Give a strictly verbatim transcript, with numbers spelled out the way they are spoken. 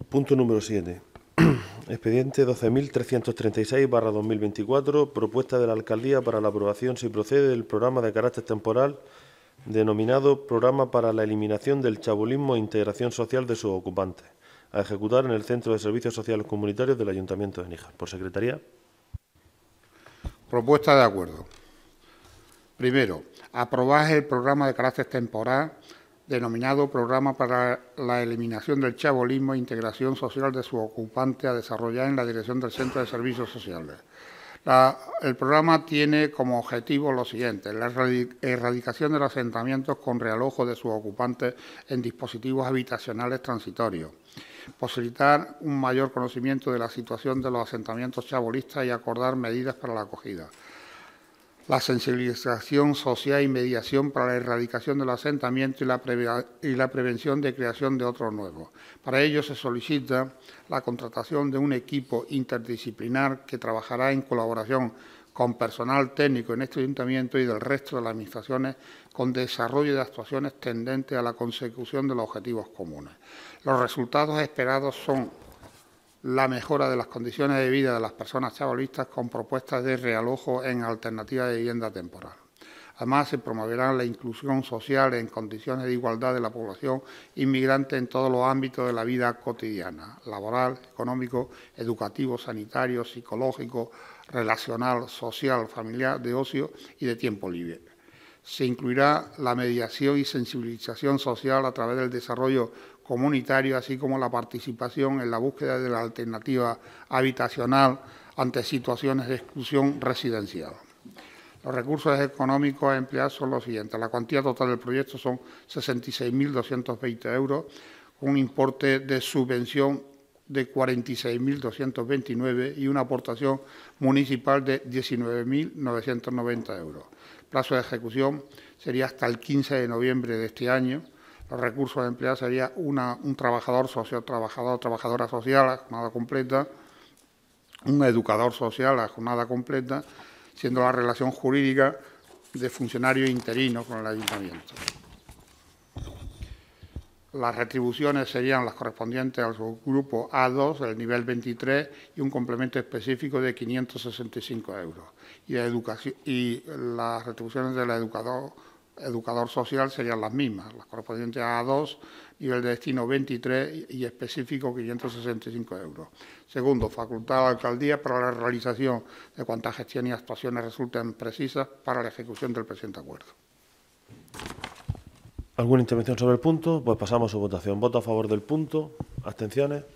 Punto número siete. Expediente doce mil trescientos treinta y seis barra dos mil veinticuatro, propuesta de la Alcaldía para la aprobación, si procede, del programa de carácter temporal denominado Programa para la Eliminación del Chabolismo e Integración Social de sus ocupantes, a ejecutar en el Centro de Servicios Sociales Comunitarios del Ayuntamiento de Níjar. Por Secretaría. Propuesta de acuerdo. Primero, aprobar el programa de carácter temporal denominado Programa para la Eliminación del Chabolismo e Integración Social de sus ocupantes, a desarrollar en la dirección del Centro de Servicios Sociales. La, el programa tiene como objetivo lo siguiente: la erradicación de los asentamientos con realojo de sus ocupantes en dispositivos habitacionales transitorios, posibilitar un mayor conocimiento de la situación de los asentamientos chabolistas y acordar medidas para la acogida, la sensibilización social y mediación para la erradicación del asentamiento y la, y la prevención de creación de otros nuevos. Para ello se solicita la contratación de un equipo interdisciplinar que trabajará en colaboración con personal técnico en este ayuntamiento y del resto de las administraciones, con desarrollo de actuaciones tendentes a la consecución de los objetivos comunes. Los resultados esperados son la mejora de las condiciones de vida de las personas chabolistas con propuestas de realojo en alternativa de vivienda temporal. Además, se promoverá la inclusión social en condiciones de igualdad de la población inmigrante en todos los ámbitos de la vida cotidiana: laboral, económico, educativo, sanitario, psicológico, relacional, social, familiar, de ocio y de tiempo libre. Se incluirá la mediación y sensibilización social a través del desarrollo comunitario, así como la participación en la búsqueda de la alternativa habitacional ante situaciones de exclusión residencial. Los recursos económicos a emplear son los siguientes. La cuantía total del proyecto son sesenta y seis mil doscientos veinte euros, con un importe de subvención de cuarenta y seis mil doscientos veintinueve y una aportación municipal de diecinueve mil novecientos noventa euros. El plazo de ejecución sería hasta el quince de noviembre de este año. Los recursos a emplear sería una, un trabajador social, trabajador, trabajadora social a jornada completa, un educador social a jornada completa, siendo la relación jurídica de funcionario interino con el ayuntamiento. Las retribuciones serían las correspondientes al subgrupo A dos, del nivel veintitrés, y un complemento específico de quinientos sesenta y cinco euros. Y, la educación, y las retribuciones del educador, educador social serían las mismas, las correspondientes a A dos, nivel de destino veintitrés y específico quinientos sesenta y cinco euros. Segundo, facultad a la alcaldía para la realización de cuantas gestiones y actuaciones resulten precisas para la ejecución del presente acuerdo. ¿Alguna intervención sobre el punto? Pues pasamos a su votación. ¿Voto a favor del punto? ¿Abstenciones?